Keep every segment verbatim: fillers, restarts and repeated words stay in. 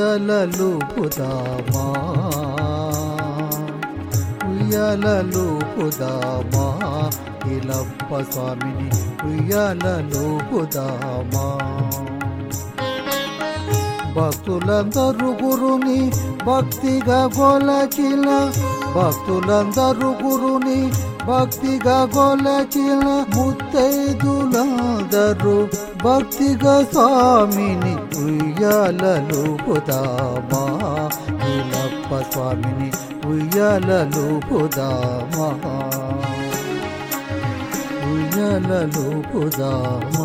ఉయ్యాలలుపుదామా ఉయ్యాలలుపుదామా ఇలప్ప స్వామిని ఉయ్యాలలుపుదామా. భక్తులందరూ గురుని భక్తిగా గొలచిన భక్తులందరూ గురుని భక్తిగా గొలచిన ముత్తైదులందరూ భక్తిగా స్వామిని ఉయ్యాలలుపుదామా ఇలప్ప స్వామిని ఉయ్యాలలుపుదామా ఉయ్యాలలుపుదామా.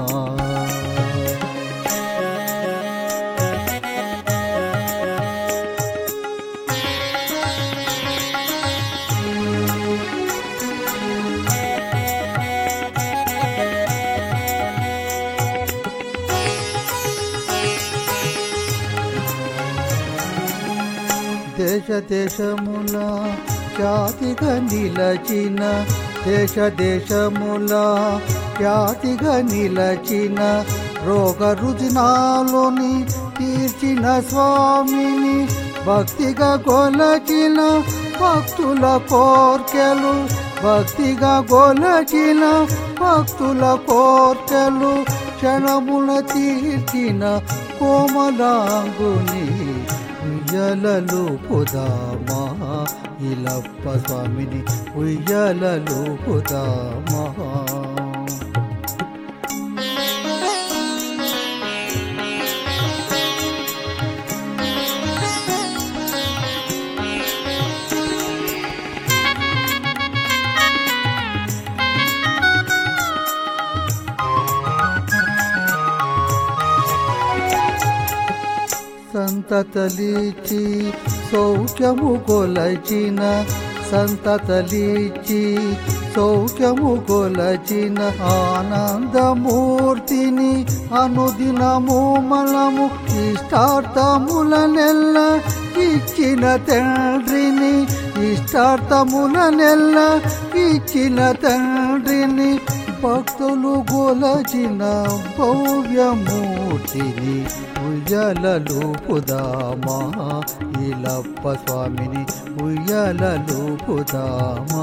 దేశ దేశముల ఖ్యాతిగా నిలచిన దేశ దేశముల ఖ్యాతిగా నిలచిన రోగ రుజినాలోని తీర్చిన స్వామిని భక్తిగా కొలచిన భక్తుల కోర్కెలు భక్తిగా కొలచిన భక్తుల కోర్కెలు క్షణముల తీర్చిన కోమలాంగుని ఉయ్యాలలుపుదామా ఇలప్ప స్వామిని ఉయ్యాలలుపుదామా. సంతతలిచి సౌఖ్యము కొలచిన సంతతలిచి సౌఖ్యము కొలచిన ఆనందమూర్తిని అనుదినము మనము ఇష్టార్థములనెల్ల ఇచ్చిన తండ్రిని ఇష్టార్థములనెల్ల ఇచ్చిన తండ్రిని భక్తులు గొలచిన భవ్యమూర్తిని ఉయ్యాలలుపుదామా ఇలప్ప స్వామిని ఉయ్యాలలుపుదామా.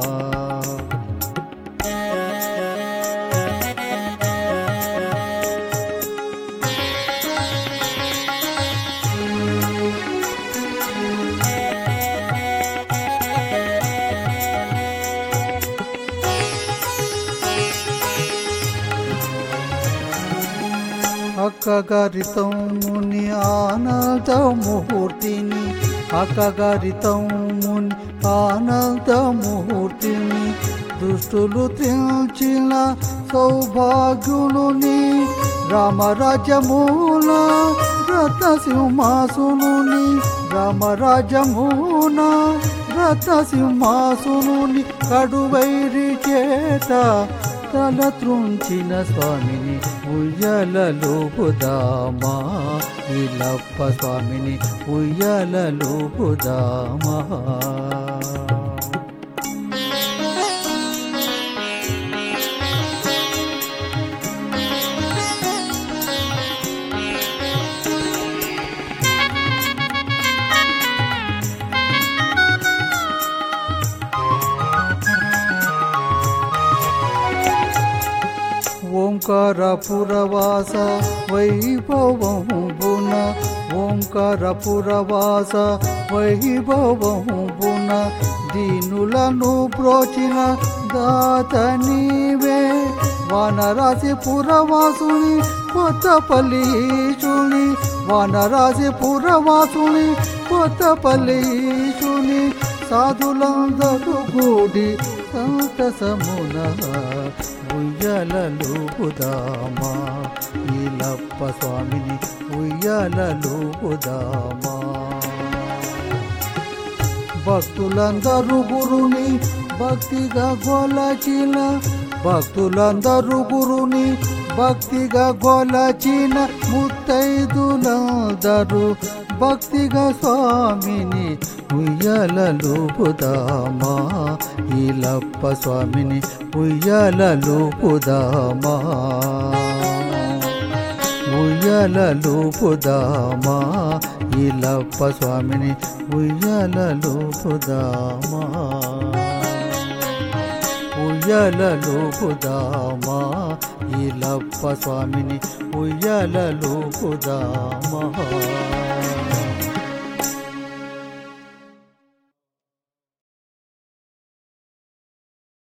అక్కగారితముని ఆనందమూర్తిని అక్కగారితముని ఆనందమూర్తిని దుష్టులు త్రిల్చిన సౌభాగ్యులుని రామరాజ్యమున రత్నసింహాసునుని రామరాజ్యమున రత్నసింహాసునుని కడువైరి చేత తల త్రుంచిన స్వామిని ఉయ్యాలలుపుదామా ఇలప్ప స్వామిని ఉయ్యాలలుపుదామా. ఓంకారపురవాస వైభవంబున ఓంకారపురవాస వైభవంబున దీనులను ప్రోచిన దాత నీవే వానరాశి పురవాసుని కొత్తపల్లి ఈశుని వానరాశి పురవాసుని కొత్తపల్లి ఈశుని సాధులందరూ కూడి సంతసమున ఉయ్యాలలుపుదామా ఇలప్ప స్వామిని ఉయ్యాలలుపుదామా. భక్తులందరూ గురుని భక్తిగా గొలచిన భక్తులందరూ గురుని భక్తిగా గొలచిన ముత్తైదులందరూ భక్తిగా స్వామిని ఉయ్యాలలుపుదామా ఇలప్ప స్వామిని ఉయ్యాలలుపుదామా ఉయ్యాలూపుదామా ఈలప్ప స్వామిని ఉయ్యాలూపుదామా ఉయ్యాలూపుదామా ఈలప్ప స్వామిని ఉయ్యాలూపుదామా